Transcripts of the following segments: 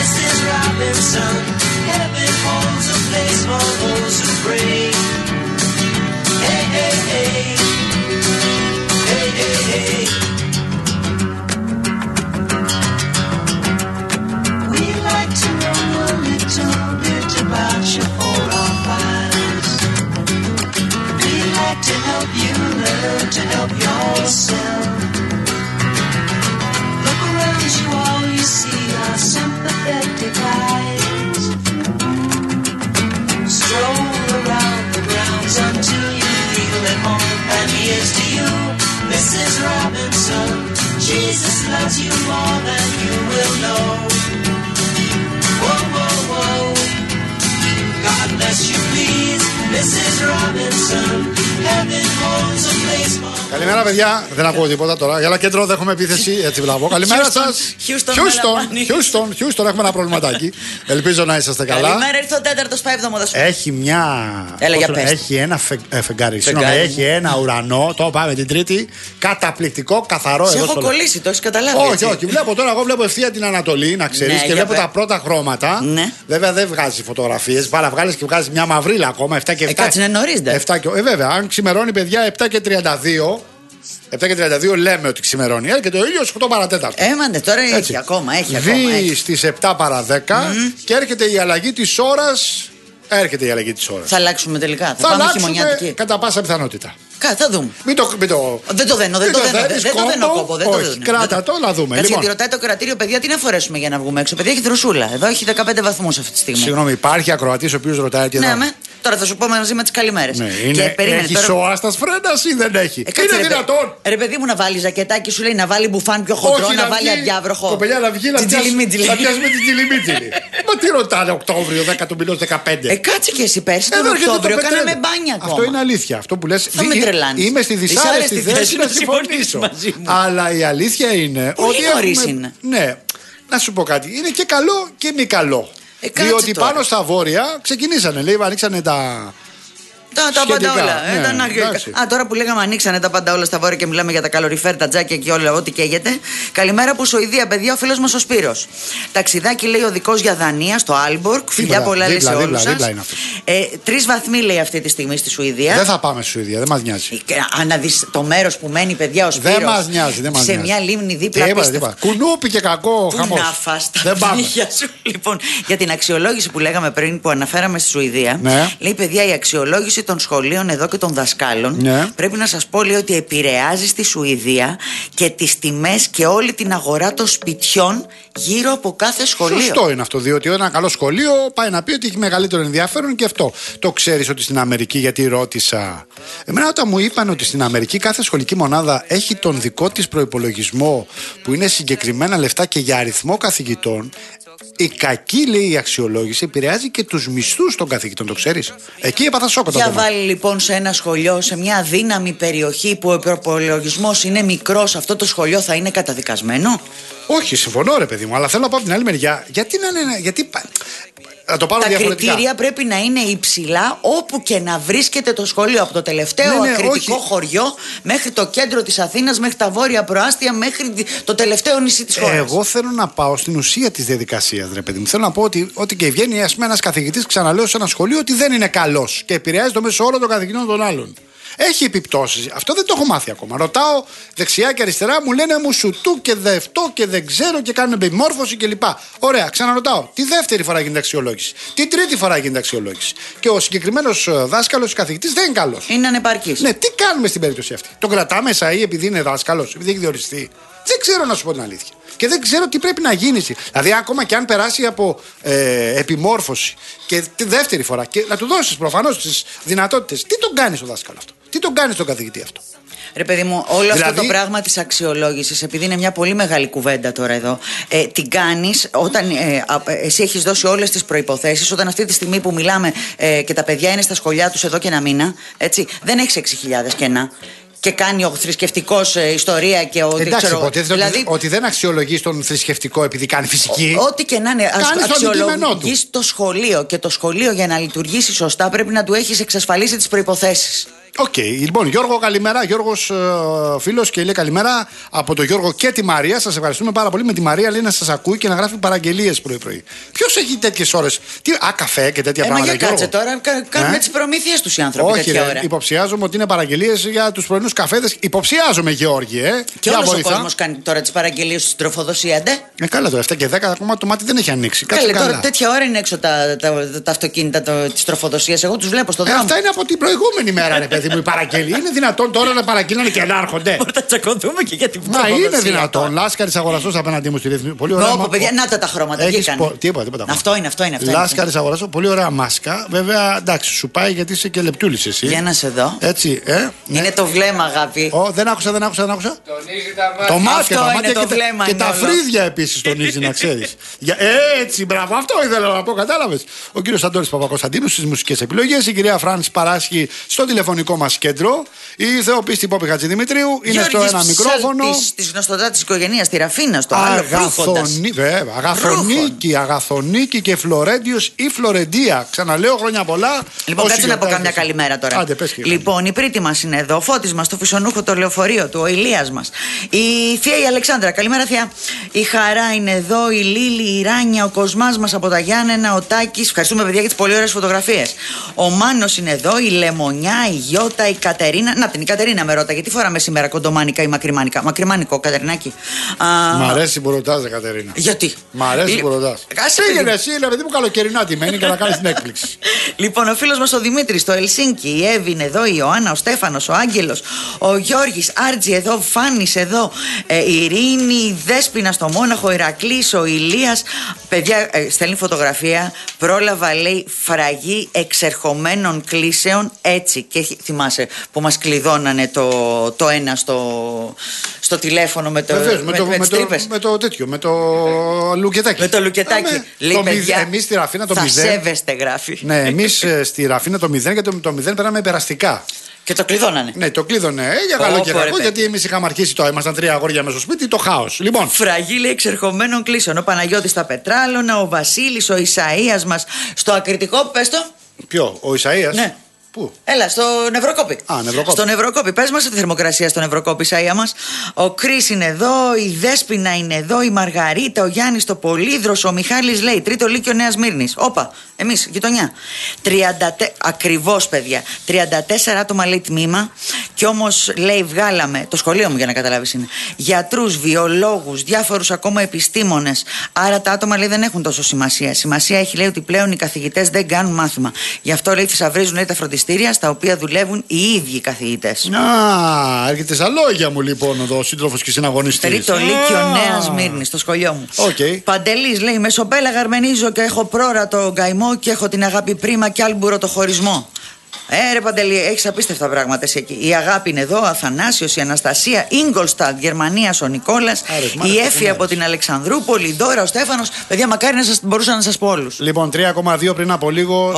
Mrs. Robinson, heaven holds a place for those who pray. Hey, hey, hey. Hey, hey, hey. We'd like to know a little bit about you for our files. We'd like to help you learn to help yourself. Look around you, all you see are sympathetic eyes. Stroll around the grounds until you feel at home. And here's to you, Mrs. Robinson. Jesus loves you more than you will know. Whoa, whoa, whoa. God bless you, please, Mrs. Robinson. Heaven holds a place for. Καλημέρα, παιδιά. Δεν ακούω τίποτα τώρα. Για κέντρο δέχομαι επίθεση. Έτσι βλάβω. Καλημέρα σας. Χιούστον, έχουμε ένα προβληματάκι. Ελπίζω να είσαστε καλά. Καλημέρα, ήρθε ο 4ος, πάει 7ος. Έχει μια. Έχει ένα φεγγάρι. Έχει ένα ουρανό. Το πάμε την Τρίτη. Καταπληκτικό, καθαρό. Σε έχω κολλήσει, το έχει καταλάβει. Όχι. Βλέπω τώρα, εγώ βλέπω ευθεία την Ανατολή, να ξέρει, και βλέπω τα πρώτα χρώματα. Βέβαια δεν βγάζει φωτογραφίες. Πάρα βγάλει και βγάζει μια μαυρίλα ακόμα. 7 και 7. Κάτσε είναι νωρίς, Βέβαια, αν ξημερώνει, παιδιά, 7 και 32. 7 και 32 λέμε ότι ξημερώνει. Έρχεται ο ήλιος 8 παρα 4. Έμανε, τώρα έχει ακόμα. Δει στις 7 παρα 10 και έρχεται η αλλαγή της ώρας. Θα αλλάξουμε τελικά. Θα πάμε χειμωνιάτικη. Κατά πάσα πιθανότητα. Θα δούμε. Δεν το δένω κόπο. Όχι, κράτα το, να δούμε. Γιατί ρωτάει το κρατήριο, παιδιά, τι να φορέσουμε για να βγούμε έξω. Παιδιά, έχει δροσούλα. Εδώ έχει 15 βαθμούς αυτή τη στιγμή. Συγγνώμη, υπάρχει ακροατής ο οποίος ρωτάει τι εδώ. Τώρα θα σου πω μαζί με τις καλημέρες. Έχει σώα στα φρένας ή δεν έχει? Είναι δυνατόν? Ρε παιδί μου, να βάλει ζακετάκι, σου λέει να βάλει μπουφάν πιο χοντρό, να βάλει αδιάβροχο. Κοπελιά να βγει να πιάσουμε την τζιλιμίτζιλη. Μα τι ρωτάνε Οκτώβριο, 10 του μηνός 15. Κάτσε και εσύ πέρσι τον Οκτώβριο κάναμε μπάνια ακόμα. Αυτό είναι αλήθεια. Αυτό που λες. Είμαι στη δυσάρεστη θέση να συμφωνήσω. Αλλά η αλήθεια είναι ότι. Ναι, να σου πω κάτι. Είναι και καλό και μη καλό. Διότι πάνω στα βόρεια ξεκινήσανε, λέει, ανοίξανε τα πάντα όλα. Τώρα που λέγαμε ανοίξανε τα πάντα όλα στα βόρεια και μιλάμε για τα καλοριφέρ, τα τζάκια και όλα, ό,τι καίγεται. Καλημέρα από Σουηδία, παιδιά, ο φίλος μας ο Σπύρος. Ταξιδάκι, λέει, οδικός για Δανία στο Άλμπορκ. Φιλιά πολλά, λέει, σε όλους σας. 3 βαθμοί, λέει, αυτή τη στιγμή στη Σουηδία. Δεν θα πάμε στη Σουηδία, δεν μας νοιάζει. Αν δεις το μέρος που μένει, παιδιά, ο Σπύρος. Δεν μας νοιάζει. Σε μια λίμνη δίπλα. Κουνούπι και κακό χαμός. Πού να φας τα βίχια σου. Λοιπόν, για την αξιολόγηση που λέγαμε πριν, που αναφέραμε στη Σουηδία, λέει, παιδιά, η αξιολόγηση των σχολείων εδώ και των δασκάλων, πρέπει να σας πω, λέει, ότι επηρεάζει στη Σουηδία και τις τιμές και όλη την αγορά των σπιτιών γύρω από κάθε σχολείο. Σωστό είναι αυτό, διότι ένα καλό σχολείο πάει να πει ότι έχει μεγαλύτερο ενδιαφέρον και αυτό. Το ξέρεις ότι στην Αμερική, γιατί ρώτησα. Εμένα όταν μου είπαν ότι στην Αμερική κάθε σχολική μονάδα έχει τον δικό της προϋπολογισμό που είναι συγκεκριμένα λεφτά και για αριθμό καθηγητών, η κακή, λέει, η αξιολόγηση επηρεάζει και τους μισθούς των καθηγητών, το ξέρεις. Εκεί έπαθα σόκο. Για βάλει λοιπόν σε ένα σχολείο, σε μια αδύναμη περιοχή που ο προπολογισμός είναι μικρός, αυτό το σχολείο θα είναι καταδικασμένο? Όχι, συμφωνώ, ρε παιδί μου, αλλά θέλω να πω από την άλλη μεριά, γιατί να το πάρω διαφορετικά. Τα κριτήρια πρέπει να είναι υψηλά όπου και να βρίσκεται το σχολείο. Από το τελευταίο ακριτικό χωριό μέχρι το κέντρο της Αθήνας, μέχρι τα βόρεια προάστια, μέχρι το τελευταίο νησί της χώρας. Εγώ θέλω να πάω στην ουσία της διαδικασίας, ρε παιδί μου. Θέλω να πω ότι και βγαίνει, ας πούμε, ένας καθηγητής, ξαναλέω, σε ένα σχολείο ότι δεν είναι καλός και επηρεάζει το μέσο όρο των καθηγητών των άλλων. Έχει επιπτώσεις. Αυτό δεν το έχω μάθει ακόμα. Ρωτάω δεξιά και αριστερά, μου λένε μου σουτού και δευτό και δεν ξέρω και κάνουν επιμόρφωση κλπ. Ωραία, ξαναρωτάω. Τη δεύτερη φορά γίνεται αξιολόγηση. Την τρίτη φορά γίνεται αξιολόγηση. Και ο συγκεκριμένος δάσκαλος, καθηγητής, δεν είναι καλός. Είναι ανεπαρκής. Ναι, τι κάνουμε στην περίπτωση αυτή? Τον κρατάμε εσαΐ επειδή είναι δάσκαλος, επειδή έχει διοριστεί? Δεν ξέρω, να σου πω την αλήθεια. Και δεν ξέρω τι πρέπει να γίνει. Δηλαδή, ακόμα και αν περάσει από επιμόρφωση και τη δεύτερη φορά και να του δώσεις προφανώς τις δυνατότητες, τι τον κάνει στο δάσκαλο αυτό? Τι τον κάνει στον καθηγητή αυτό? Ρε παιδί μου, όλο αυτό το πράγμα της αξιολόγησης, επειδή είναι μια πολύ μεγάλη κουβέντα τώρα εδώ, την κάνεις όταν εσύ έχεις δώσει όλες τις προϋποθέσεις, όταν αυτή τη στιγμή που μιλάμε και τα παιδιά είναι στα σχολιά τους εδώ και ένα μήνα, έτσι, δεν έχεις 6.000 κενά. Και κάνει ο θρησκευτικός ιστορία και ο. Εντάξει, δηλαδή, ότι δεν αξιολογείς τον θρησκευτικό επειδή κάνει φυσική. Ό,τι και να είναι, αξιολογείς το σχολείο. Και το σχολείο, για να λειτουργήσει σωστά, πρέπει να του έχεις εξασφαλίσει τις προϋποθέσεις. Οκ. Λοιπόν, Γιώργο, καλημέρα. Γιώργος φίλος και λέει καλημέρα από τον Γιώργο και τη Μαρία. Σας ευχαριστούμε πάρα πολύ. Με τη Μαρία λέει να σας ακούει και να γράφει παραγγελίες πρωί-πρωί. Ποιος έχει τέτοιες ώρες? Καφέ και τέτοια πράγματα. Μα για κάτσε τώρα, κάνουμε τις προμήθειες τους οι άνθρωποι. Όχι, τέτοια ώρα. Υποψιάζομαι ότι είναι παραγγελίες για τους πρωινούς καφέδες. Υποψιάζομαι, Γεώργιε. Και όλος ο κόσμος κάνει τώρα τις παραγγελίες στην τροφοδοσία, ντε. Καλά τώρα, 7 και 10 ακόμα το μάτι δεν έχει ανοίξει. Καλά, τώρα τέτοια ώρα είναι έξω τα αυτοκίνητα της τροφοδοσίας. Εγώ τους βλέπω στον δρόμο. Αυτά είναι από την προηγούμενη μέρα, ρε παιδί μου, η παραγγελία. Είναι δυνατόν τώρα να παραγγείλανε και να έρχονται? Μπορούμε να τσακωθούμε και για την Μα είναι δυνατόν. Λάσκαρης αγοραστός απέναντί μου στη Ρύθμιση. Πολύ ωραία. Νόπο, παιδιά, να τα χρώματα. Τίποτα. Αυτό είναι. Λάσκαρης αγοραστός, πολύ ωραία μάσκα. Βέβαια, εντάξει, σου πάει γιατί είσαι και λεπτούλης εσύ. Για να σε δω. Έτσι, είναι το βλέμμα, αγάπη. Δεν άκουσα. Τονίζει τα μάτια. Το μάτια, αυτό είναι το βλέμμα. Και τα φρύδια επίσης τονίζει, να ξέρεις. Έτσι, μπράβο, αυτό ήθελα να πω, κατάλαβες. Ο κύριος Αντώνης Παπακοσταντίνος στις μουσικές επιλογές, η κυρία Φράνση παράσχει στο τηλεφωνικό μας κέντρο, η Θεοπίστη Πόπη Χατζηδημητρίου είναι στο ένα μικρόφωνο. Τη γνωστότητα της οικογένειας, τη Ραφίνα, στο άλλο. Αγαθονίκη και Φλωρέντιος ή Φλωρεντία. Ξαναλέω, χρόνια πολλά. Λοιπόν, κάτσε να πω καμιά καλημέρα τώρα. Άντε, λοιπόν, η Πρίτη μας είναι εδώ, ο Φώτης μας, το Φυσονούχο, το λεωφορείο του, ο Ηλίας μας. Η Θεία η Αλεξάνδρα, καλημέρα Θεία. Η Χαρά είναι εδώ, η Λίλη, η Ράνια, ο Κοσμάς μας από τα Γιάννενα, ο Τάκης. Ευχαριστούμε παιδιά για τις πολύ ωραίες φωτογραφίες. Ο Μάνος είναι εδώ, η Λεμονιά, η Γιώτα, η Κατερίνα. Να την η Κατερίνα με ρώτα, γιατί φοράμε σήμερα κοντομάνικα ή μακριμάνικα? Μακριμάνικο, Κατερινάκη. Μ' αρέσει που ρωτάς, Κατερίνα. Γιατί? Μ' αρέσει που ρωτάς. Πήγαινε εσύ, παιδί μου, καλοκαιρινά τη μένει και να κάνεις την έκπληξη. Λοιπόν, ο φίλος μας ο Δημήτρης στο Ελσίνκι, η Εύη είναι εδώ, η Ιωάννα, ο Στέφανος, ο Άγγελος, ο Γιώργης, Άρτζη εδώ, Φάνης εδώ, η Ειρήνη, η Δέσποινα στο Μόναχο, ο Ηρακλής, ο Ηλίας. Παιδιά, στέλνει φωτογραφία. Πρόλαβα, λέει, φραγή εξερχομένων κλήσεων. Έτσι. Και θυμάσαι που μας κλειδώνανε το ένα στο τηλέφωνο με το τρύπες. Με το τέτοιο, με το λουκετάκι. Με το λουκετάκι. Λέει, παιδιά, εμείς στη Ραφίνα το 0. Θα σέβεστε, γράφει. Ναι, εμείς στη Ραφίνα το 0 και το 0 πέραμε περαστικά. Και το κλειδώνανε. Ναι, το κλείδωνε για καλό και κακό, γιατί εμείς είχαμε αρχίσει ήμασταν 3 αγόρια μέσα στο σπίτι, το χάος. Λοιπόν. Φραγή, λέει, εξερχομένων κλήσεων. Ο Παναγιώτης στα Πετράλωνα, ο Βασίλης, ο Ισαΐας μας στο Ακριτικό, πες το. Ποιο, ο Ισαΐας? Ναι. Πού? Έλα, στο Νευροκόπη. Νευροκόπη. Στο Νευροκόπη. Πες μας τη θερμοκρασία στο Νευροκόπη, Σαΐα μας. Ο Κρίς είναι εδώ, η Δέσποινα είναι εδώ, η Μαργαρίτα, ο Γιάννης το Πολύδρος, ο Μιχάλης λέει, Τρίτο Λύκειο Νέας Μύρνης. Όπα, εμείς, γειτονιά. Ακριβώς, παιδιά. 34 άτομα λέει τμήμα, και όμως λέει βγάλαμε, το σχολείο μου για να καταλάβεις είναι, γιατρούς, βιολόγους, διάφορους ακόμα επιστήμονες. Άρα τα άτομα λέει δεν έχουν τόσο σημασία. Σημασία έχει, λέει, ότι πλέον οι καθηγητές δεν κάνουν μάθημα. Γι' αυτό λέει θησαυρίζουν, λέει, τα φροντιστήρια στα οποία δουλεύουν οι ίδιοι οι καθηγητές. Έρχεται στα λόγια μου λοιπόν εδώ ο σύντροφος και συναγωνιστής. Τρίτο Λύκειο Νέας Μύρνης, στο σχολείο μου. Παντελής λέει: Μεσοπέλα γαρμενίζω και έχω πρόωρα γκαημό και έχω την αγάπη πρίμα και άλμπουρο το χωρισμό. Ρε Παντελή, έχεις απίστευτα πράγματα εσύ εκεί. Η Αγάπη είναι εδώ, ο Αθανάσιος, η Αναστασία, Ίγκολσταντ, Γερμανίας, ο Νικόλας, η Έφη από την Αλεξανδρούπολη, η Ντόρα, ο Στέφανος. Παιδιά, μακάρι να μπορούσα να σας πω όλους. Λοιπόν, 3,2 πριν από λίγο,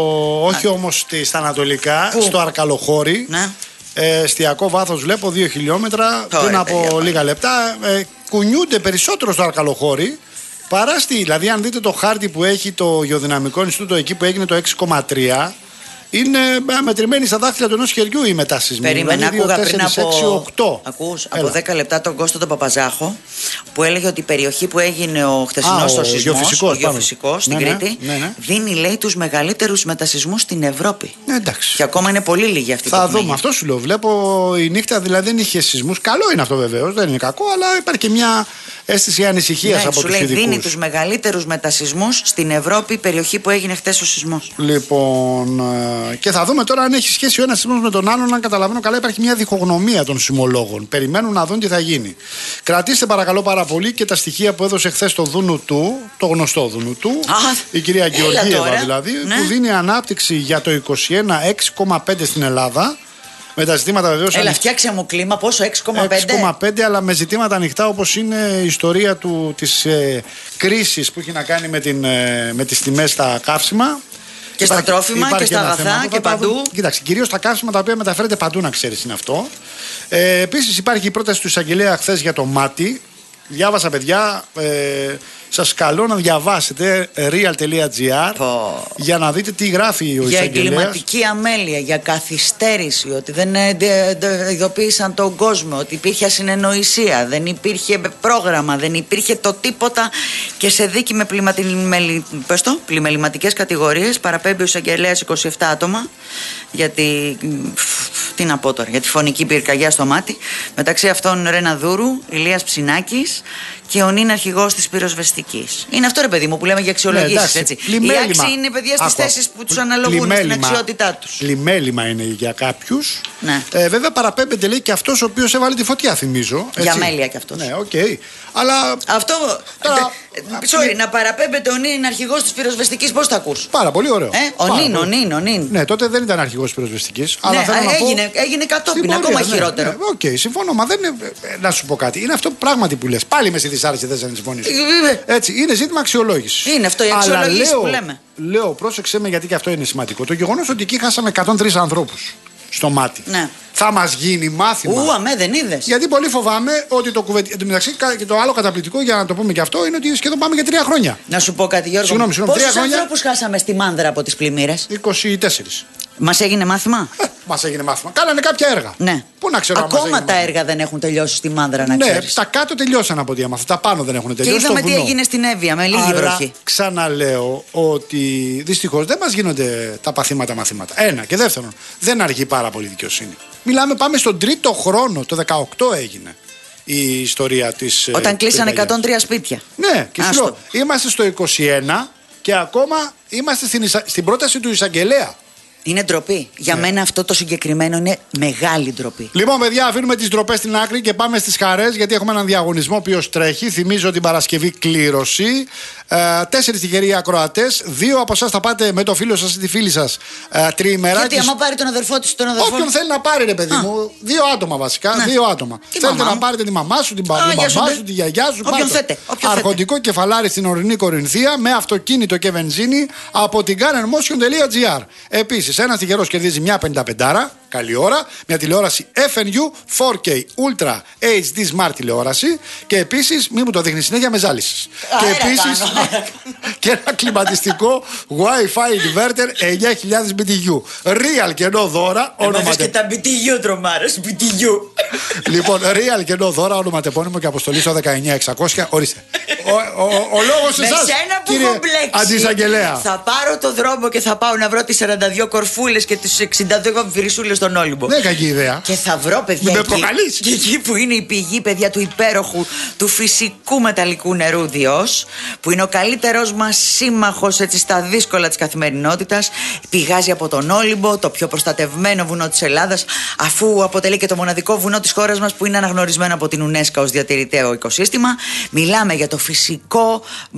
όχι όμως στα Ανατολικά, στο Αρκαλοχώρι. Ναι. Εστιακό βάθος βλέπω 2 χιλιόμετρα. Πριν από λίγα λεπτά κουνιούνται περισσότερο στο Αρκαλοχώρι παρά δηλαδή, αν δείτε το χάρτη που έχει το Γεωδυναμικό Ινστιτούτο εκεί που έγινε το 6,3. Είναι μετρημένη στα δάχτυλα του ενός χεριού η μετασυσμή. Περίμενα, δηλαδή, άκουγα πριν από 8. Από 10 λεπτά τον Κώστο τον Παπαζάχο που έλεγε ότι η περιοχή που έγινε ο χτεσινός ο σεισμός, ο γεωφυσικός στην Κρήτη, δίνει, λέει, τους μεγαλύτερους μετασυσμούς στην Ευρώπη. Εντάξει. Και ακόμα είναι πολύ λίγοι αυτοί. Θα δούμε, αυτό σου λέω. Βλέπω η νύχτα δηλαδή δεν είχε σεισμούς. Καλό είναι αυτό βεβαίως, δεν είναι κακό, αλλά υπάρχει και μια αίσθηση ανησυχίας από τους ειδικούς. Δίνει τους μεγαλύτερους μετασυσμούς στην Ευρώπη, η περιοχή που έγινε χτες ο σεισμός. Λοιπόν. Και θα δούμε τώρα αν έχει σχέση ο ένας σεισμός με τον άλλον. Αν καταλαβαίνω καλά, υπάρχει μια διχογνωμία των σεισμολόγων. Περιμένουν να δουν τι θα γίνει. Κρατήστε παρακαλώ πάρα πολύ και τα στοιχεία που έδωσε χθες το Δούνου του, το γνωστό Δούνου του, η κυρία Γεωργίευα δηλαδή, που δίνει ανάπτυξη για το 21 6,5 στην Ελλάδα. Με τα ζητήματα βεβαίως. Έλα, φτιάξε μου κλίμα, πόσο, 6,5. 6,5, αλλά με ζητήματα ανοιχτά όπως είναι η ιστορία της κρίσης που έχει να κάνει με τις τιμές στα καύσιμα. Και στα τρόφιμα και στα αγαθά και παντού. Κοίταξε, κυρίως τα καύσιμα τα οποία μεταφέρεται παντού, να ξέρεις, είναι αυτό. Επίσης υπάρχει η πρόταση του εισαγγελέα χθες για το μάτι. Διάβασα, παιδιά, Σας καλώ να διαβάσετε real.gr για να δείτε τι γράφει ο εισαγγελέας. Για εγκληματική αμέλεια, για καθυστέρηση, ότι δεν ειδοποίησαν τον κόσμο, ότι υπήρχε ασυνεννοησία, δεν υπήρχε πρόγραμμα, δεν υπήρχε το τίποτα, και σε δίκη με πλημεληματικές κατηγορίες παραπέμπει ο εισαγγελέας 27 άτομα για τι να πω τώρα, για τη φωνική πυρκαγιά στο μάτι, μεταξύ αυτών Ρένα Δούρου, Ηλίας Ψινάκης και ο νυν αρχηγός της πυροσβεστικής. Είναι αυτό, ρε παιδί μου, που λέμε για αξιολογήσεις, έτσι. Οι άξιοι είναι παιδιά στις θέσεις που τους αναλογούν, στην αξιότητά τους. Πλημέλημα είναι για κάποιους. Ναι. Βέβαια παραπέμπεται, λέει, και αυτός ο οποίος έβαλε τη φωτιά, θυμίζω. Έτσι. Για αμέλεια κι αυτός. Ναι, οκ. Αλλά. Αυτό. Να παραπέμπεται ο νυν αρχηγός της πυροσβεστικής, πώς θα ακούς? Πάρα πολύ ωραίο. Ο νυν. Ναι, τότε δεν ήταν αρχηγός της πυροσβεστικής. Ναι, έγινε κατόπιν, ακόμα χειρότερο. Οκ, συμφωνώ, μα δεν είναι. Να σου πω κάτι. Είναι αυτό πράγματι που λες. Πάλι με στη δυσάρεστη θέση να συμφωνήσω. Έτσι, είναι ζήτημα αξιολόγηση. Είναι αυτό, η αξιολόγηση που λέμε. Λέω, πρόσεξε με, γιατί και αυτό είναι σημαντικό. Το γεγονός ότι εκεί χάσαμε 103 ανθρώπους στο μάτι. Ναι. Θα μας γίνει μάθημα. Αμέ, δεν είδες? Γιατί πολύ φοβάμαι ότι το κουβέντι. Μεταξύ, και το άλλο καταπληκτικό, για να το πούμε και αυτό, είναι ότι σχεδόν πάμε για 3 χρόνια. Να σου πω κάτι, Γιώργο. Συγγνώμη, πόσους ανθρώπους χάσαμε στη Μάνδρα από τις πλημμύρες? 24. Μας έγινε μάθημα? Μας έγινε μάθημα. Κάνανε κάποια έργα. Ναι. Πού να ξέρω. Ακόμα τα έργα δεν έχουν τελειώσει στη Μάνδρα, να ξέρεις. Ναι, τα κάτω τελειώσαν από ό,τι έμαθα. Τα πάνω δεν έχουν τελειώσει. Και είδαμε τι έγινε στην Εύβοια με λίγη βροχή. Ξαναλέω ότι δυστυχώς δεν μας γίνονται τα παθήματα μαθήματα. Ένα. Και δεύτερον, δεν αργεί πάρα πολύ η δικαιοσύνη. Πάμε στον 3ο χρόνο. Το 18 έγινε η ιστορία της. Όταν κλείσανε 103 σπίτια. Ναι, και σου λέω, είμαστε στο 21 και ακόμα είμαστε στην πρόταση του εισαγγελέα. Είναι ντροπή. Για μένα αυτό το συγκεκριμένο είναι μεγάλη ντροπή. Λοιπόν, παιδιά, αφήνουμε τις ντροπές στην άκρη και πάμε στις χαρές, γιατί έχουμε έναν διαγωνισμό που τρέχει. Θυμίζω την Παρασκευή κλήρωση. 4 τυχεροί ακροατές. 2 από εσάς θα πάτε με το φίλο σας ή τη φίλη σας τριημεράκι. Γιατί άμα πάρει τον αδερφό της, Όποιον θέλει να πάρει, ρε παιδί μου. 2 άτομα βασικά. Ναι. 2 άτομα. Θέλετε να πάρετε τη μαμά σου, τον μπαμπά σου, τη γιαγιά σου. Όποιον θέτε. Αρχοντικό κεφαλάρι στην ορεινή Κορινθία με αυτοκίνητο και βενζίνη από την GunNMotion.gr. Επίσης, ένας τυχερός κερδίζει μια 55. Καλή ώρα. Μια τηλεόραση FNU 4K Ultra HD Smart τηλεόραση. Και επίσης, μην μου το δείχνει συνέχεια, με ζάλισες. Και επίσης και ένα κλιματιστικό Wi-Fi inverter 9.000 BTU. Real κενό δώρα. Και τα BTU τρομάρες. BTU. Λοιπόν, real κενό δώρα, ονοματεπώνυμο και αποστολή στο 19600. Ορίστε. Ο λόγος εσάς, κύριε αντισαγγελέα. Θα πάρω το δρόμο και θα πάω να βρω τις 42 κορφούλες και τις 62 βυρισούλες στον Όλυμπο. Δεν είναι κακή ιδέα. Και θα βρω, παιδιά, εκεί που είναι η πηγή, παιδιά, του υπέροχου, του φυσικού μεταλλικού νερού Διός, που είναι ο καλύτερος μας σύμμαχος, έτσι, στα δύσκολα της καθημερινότητας. Πηγάζει από τον Όλυμπο, το πιο προστατευμένο βουνό της Ελλάδας, αφού αποτελεί και το μοναδικό βουνό της χώρας μας που είναι αναγνωρισμένο από την UNESCO ως διατηρηταίο οικοσύστημα. Μιλάμε για το φυσικό,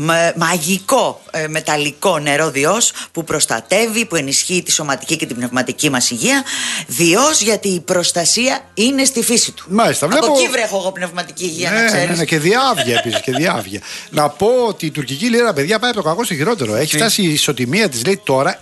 μαγικό μεταλλικό νερό Διός, που προστατεύει, που ενισχύει τη σωματική και την πνευματική μας υγεία. Διός, γιατί η προστασία είναι στη φύση του. Μάλιστα, από εκεί βρέχω εγώ πνευματική υγεία, να ξέρεις. Ναι, και διάβγεια επίσης. Και διάβγεια. Να πω ότι η τουρκική λίρα, παιδιά, πάει από το κακό στο χειρότερο. Έχει φτάσει η ισοτιμία της, λέει, τώρα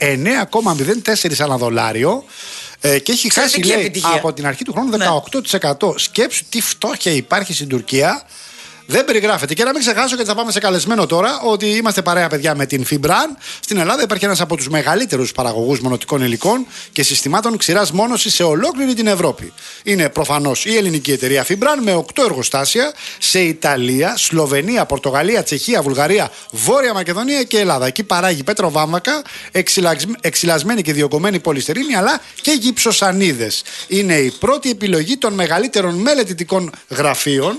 9,04 ανά δολάριο. Και έχει χάσει, λέει, από την αρχή του χρόνου 18%. Σκέψου τι φτώχεια υπάρχει στην Τουρκία. Δεν περιγράφεται. Και να μην ξεχάσω, γιατί θα πάμε σε καλεσμένο τώρα, ότι είμαστε παρέα, παιδιά, με την Fibran. Στην Ελλάδα υπάρχει ένας από τους μεγαλύτερους παραγωγούς μονοτικών υλικών και συστημάτων ξηράς μόνωσης σε ολόκληρη την Ευρώπη. Είναι προφανώς η ελληνική εταιρεία Fibran με 8 εργοστάσια σε Ιταλία, Σλοβενία, Πορτογαλία, Τσεχία, Βουλγαρία, Βόρεια Μακεδονία και Ελλάδα. Εκεί παράγει πέτρο-βάμβακα, εξυλασμένη και διοκομμένη πολυστερίνη, αλλά και γυψοσανίδες. Είναι η πρώτη επιλογή των μεγαλύτερων μελετητικών γραφείων.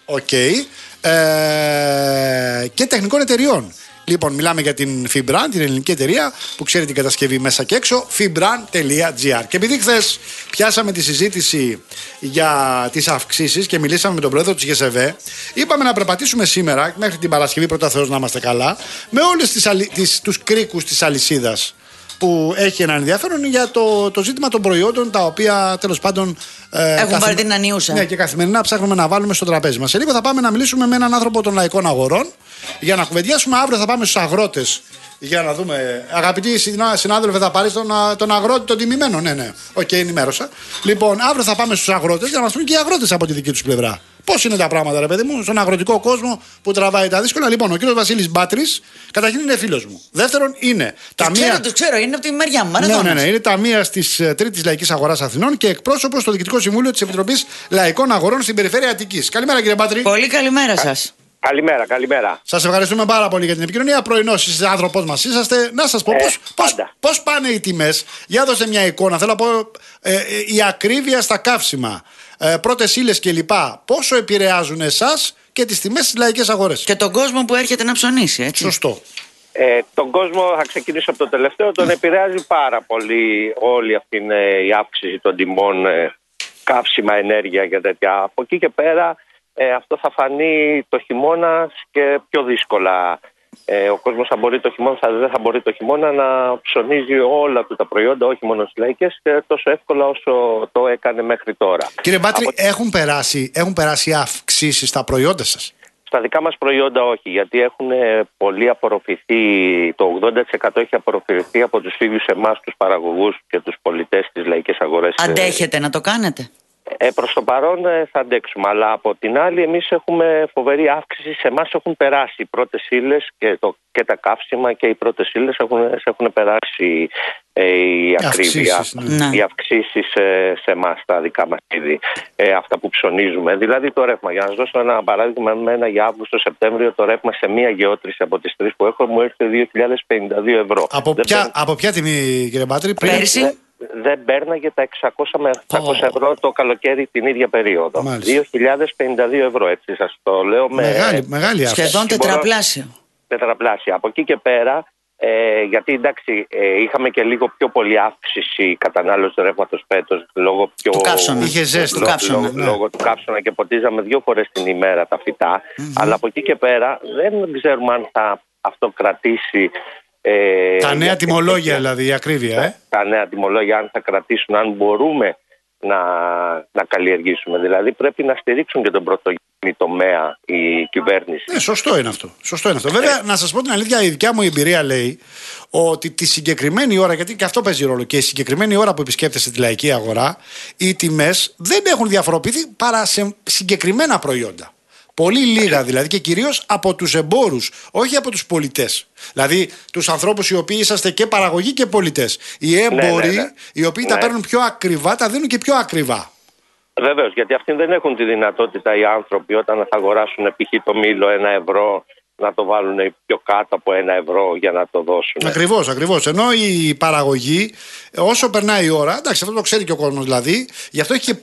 Και τεχνικών εταιριών. Λοιπόν, μιλάμε για την Fibran, την ελληνική εταιρεία που ξέρει την κατασκευή μέσα και έξω. Fibran.gr. Και επειδή χθες πιάσαμε τη συζήτηση για τις αυξήσεις και μιλήσαμε με τον πρόεδρο της ΓΕΣΕΒΕ, είπαμε να περπατήσουμε σήμερα, μέχρι την Παρασκευή, πρώτα Θεός να είμαστε καλά, με όλες τους κρίκους της αλυσίδας που έχει ένα ενδιαφέρον για το ζήτημα των προϊόντων, τα οποία τέλος πάντων έχουν πάρει την ανιούσα. Ναι, και καθημερινά ψάχνουμε να βάλουμε στο τραπέζι μας. Σε λίγο θα πάμε να μιλήσουμε με έναν άνθρωπο των λαϊκών αγορών για να κουβεντιάσουμε. Αύριο θα πάμε στους αγρότες για να δούμε. Αγαπητοί συνάδελφοι, θα πάρει τον αγρότη τον τιμημένο. Ναι. Ενημέρωσα. Λοιπόν, αύριο θα πάμε στους αγρότες για να μας πούν και οι αγρότες από τη δική τους πλευρά πώς είναι τα πράγματα, ρε παιδί μου, στον αγροτικό κόσμο που τραβάει τα δύσκολα. Λοιπόν, ο κύριος Βασίλης Μπάτρης, καταρχήν είναι φίλος μου. Δεύτερον, είναι ταμεία. Το ξέρω, είναι από τη μεριά μου. Ναι, είναι ταμεία της Τρίτης Λαϊκής Αγοράς Αθηνών και εκπρόσωπος στο Διοικητικό Συμβούλιο της Επιτροπής Λαϊκών Αγορών στην Περιφέρεια Αττικής. Καλημέρα, κύριε Μπάτρη. Πολύ καλημέρα σας. Καλημέρα. Σας ευχαριστούμε πάρα πολύ για την επικοινωνία. Πρωινός είστε, άνθρωπος μας είσαστε. Να σας πω πώς πάνε οι τιμές. Για δώστε μια εικόνα. Θέλω να πω η ακρίβεια στα καύσιμα, πρώτες ύλες κλπ. Πόσο επηρεάζουν εσάς και τις τιμές στις λαϊκές αγορές. Και τον κόσμο που έρχεται να ψωνίσει, έτσι. Σωστό. Τον κόσμο, θα ξεκινήσω από το τελευταίο, τον επηρεάζει πάρα πολύ όλη αυτή η αύξηση των τιμών, καύσιμα, ενέργεια και τέτοια. Από εκεί και πέρα αυτό θα φανεί το χειμώνα και πιο δύσκολα. Ο κόσμος δεν θα μπορεί το χειμώνα να ψωνίζει όλα του τα προϊόντα, όχι μόνο στις λαϊκές, τόσο εύκολα όσο το έκανε μέχρι τώρα. Κύριε Μπάτρη, έχουν περάσει αυξήσεις στα προϊόντα σας? Στα δικά μας προϊόντα όχι, γιατί έχουν πολύ απορροφηθεί, το 80% έχει απορροφηθεί από τους ίδιους εμάς, τους παραγωγούς και τους πολιτές στις λαϊκές αγορές. Αντέχετε να το κάνετε? Προς το παρόν θα αντέξουμε, αλλά από την άλλη εμείς έχουμε φοβερή αύξηση. Σε εμάς έχουν περάσει οι πρώτες ύλες και τα καύσιμα και οι πρώτες ύλες έχουν περάσει η ακρίβεια, οι αυξήσεις σε εμάς, τα δικά μας είδη, αυτά που ψωνίζουμε. Δηλαδή το ρεύμα, για να σας δώσω ένα παράδειγμα, για Αύγουστο-Σεπτέμβριο το ρεύμα σε μία γεώτρηση από τις 3 που έχω μου έρθει 2.052 ευρώ. Από ποια τιμή, κύριε Μπάτρη? Πέρσι δεν πέρναγε τα 600 με 700 ευρώ το καλοκαίρι την ίδια περίοδο. 2.052 ευρώ, έτσι σας το λέω. Μεγάλη αύξηση. Σχεδόν τετραπλάσιο. Τετραπλάσια. Από εκεί και πέρα, γιατί εντάξει, είχαμε και λίγο πιο πολύ αύξηση κατανάλωση ρεύματος φέτος λόγω του καύσωνα. Είχε ζέστη. Λόγω του καύσωνα και ποτίζαμε 2 φορές την ημέρα τα φυτά. Αλλά από εκεί και πέρα δεν ξέρουμε αν θα αυτό κρατήσει. Τα νέα τιμολόγια, δηλαδή, η ακρίβεια. Τα νέα τιμολόγια, αν θα κρατήσουν, αν μπορούμε να καλλιεργήσουμε. Δηλαδή, πρέπει να στηρίξουν και τον πρωτογενή τομέα η κυβέρνηση. Σωστό είναι αυτό. Βέβαια, να σας πω την αλήθεια, η δικιά μου εμπειρία λέει ότι τη συγκεκριμένη ώρα, γιατί και αυτό παίζει ρόλο, και η συγκεκριμένη ώρα που επισκέπτεσαι τη λαϊκή αγορά, οι τιμές δεν έχουν διαφοροποιηθεί παρά σε συγκεκριμένα προϊόντα. Πολύ λίγα δηλαδή, και κυρίως από τους εμπόρους, όχι από τους πολιτές. Δηλαδή τους ανθρώπους οι οποίοι είσαστε και παραγωγοί και πολιτές. Οι έμποροι, οι οποίοι τα παίρνουν πιο ακριβά, τα δίνουν και πιο ακριβά. Βεβαίως, γιατί αυτοί δεν έχουν τη δυνατότητα οι άνθρωποι όταν θα αγοράσουν π.χ. το μήλο 1 ευρώ να το βάλουν πιο κάτω από 1 ευρώ για να το δώσουν. Ακριβώς. Ενώ η παραγωγή, όσο περνάει η ώρα, εντάξει, αυτό το ξέρει και ο κόσμος δηλαδή, γι' αυτό έχει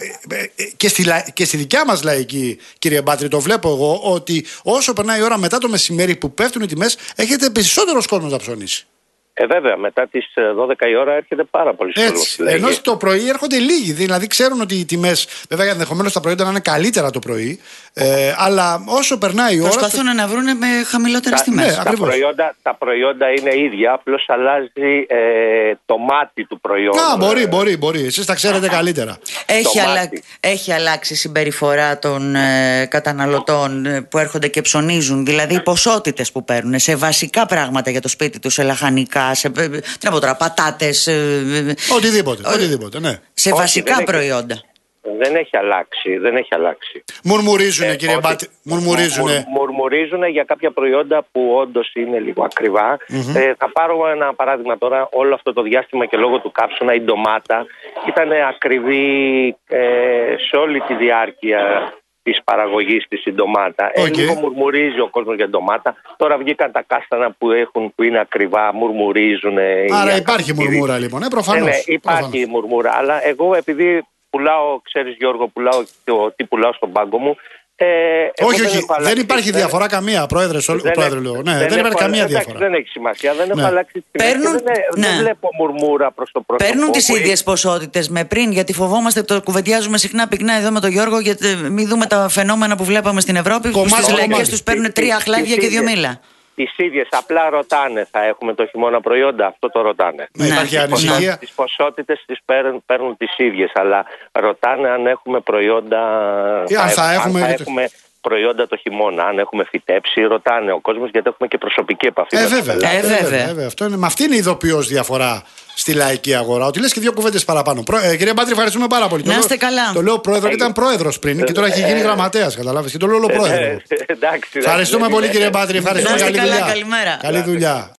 και στη δικιά μας λαϊκή, κύριε Μπάτρη, το βλέπω εγώ, ότι όσο περνάει η ώρα μετά το μεσημέρι που πέφτουν οι τιμές, έχετε περισσότερος κόσμος να ψωνίσει. Βέβαια, μετά τις 12 η ώρα έρχεται πάρα πολύ κόσμος. Ενώ το πρωί έρχονται λίγοι, δηλαδή ξέρουν ότι οι τιμές, βέβαια ενδεχομένως τα προϊόντα να είναι καλύτερα το πρωί, αλλά όσο περνάει η ώρα. Προσπαθούν να βρουν με χαμηλότερες τιμές. Τα προϊόντα είναι ίδια, απλώς αλλάζει το μάτι του προϊόντος. Μπορεί. Εσείς τα ξέρετε καλύτερα. Έχει αλλάξει η συμπεριφορά των καταναλωτών που έρχονται και ψωνίζουν, δηλαδή οι ποσότητες που παίρνουν σε βασικά πράγματα για το σπίτι τους, σε λαχανικά, πατάτες. Οτιδήποτε, ναι. Σε βασικά προϊόντα. Δεν έχει αλλάξει. Μουρμουρίζουνε, κύριε Μπάτρη. Μουρμουρίζουνε για κάποια προϊόντα που όντως είναι λίγο ακριβά. Θα πάρω ένα παράδειγμα τώρα. Όλο αυτό το διάστημα και λόγω του καύσωνα η ντομάτα ήταν ακριβή σε όλη τη διάρκεια της παραγωγής της η ντομάτα. Λίγο μουρμουρίζει ο κόσμος για ντομάτα. Τώρα βγήκαν τα κάστανα που είναι ακριβά, μουρμουρίζουν. Άρα υπάρχει μουρμούρα λοιπόν, προφανώς. Ναι, υπάρχει μουρμούρα. Αλλά εγώ επειδή πουλάω, ξέρεις Γιώργο, τι πουλάω στον πάγκο μου. Όχι, δεν υπάρχει διαφορά καμία, πρόεδρε. Δεν υπάρχει καμία διαφορά. Δεν έχει σημασία, δεν έχω αλλάξει τη τιμή. Δεν βλέπω μουρμούρα προς το πρόσωπο. Παίρνουν τις ίδιες ποσότητες με πριν, γιατί φοβόμαστε, το κουβεντιάζουμε συχνά πυκνά εδώ με τον Γιώργο, γιατί μην δούμε τα φαινόμενα που βλέπαμε στην Ευρώπη, που στις λαϊκές τους παίρνουν 3 αχλάδια και 2 μήλα. Τις ίδιες, απλά ρωτάνε, θα έχουμε το χειμώνα προϊόντα, αυτό το ρωτάνε. Υπάρχει ανησυχία. Τις ποσότητες τις παίρνουν τις ίδιες, αλλά ρωτάνε αν έχουμε προϊόντα. Αν θα έχουμε προϊόντα το χειμώνα, αν έχουμε φυτέψει, ρωτάνε ο κόσμος, γιατί έχουμε και προσωπική επαφή. Βέβαια. Αυτό είναι, με αυτή είναι η ειδοποιώς διαφορά στη λαϊκή αγορά. Ότι λες και δύο κουβέντες παραπάνω. Κύριε Μπάτρη, ευχαριστούμε πάρα πολύ. Να είστε καλά. Το λέω πρόεδρο, ήταν πρόεδρος πριν και τώρα έχει γίνει γραμματέας. Καταλάβεις. Και το λέω πρόεδρο. Εντάξει. Ευχαριστούμε πολύ, κύριε Μπάτρη. Ευχαριστούμε. Καλή δουλειά. Καλή δουλειά.